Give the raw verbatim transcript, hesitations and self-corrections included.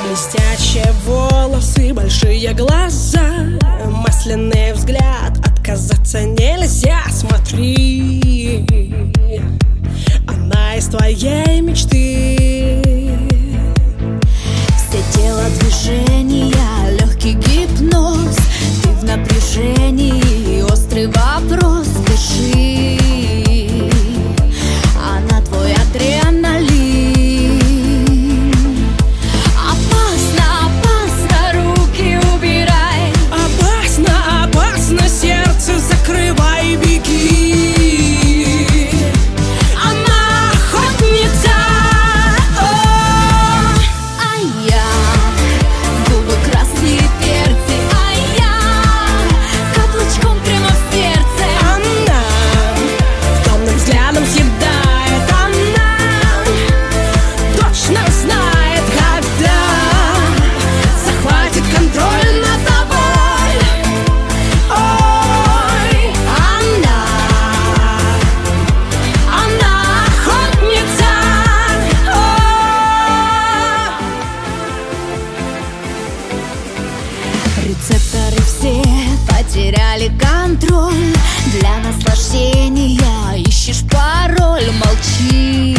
Блестящие волосы, большие глаза, масляный взгляд, отказаться нельзя. Смотри, она из твоей мечты. Все тело движения, легкий гипноз. Ты в напряжении, острый вопрос. Дыши, она твой адреналин. Опасно, опасно, руки убирай. Опасно, опасно, сердце закрывай, беги. Она охотница. А я губы красные перцы, а я каблучком прямо в сердце. Она томным взглядом съедает. Она точно знает, когда захватит контроль над тобой. Ой, она, она охотница. Рецепторы все потеряли контроль. Для наслаждения ищешь пароль, молчи.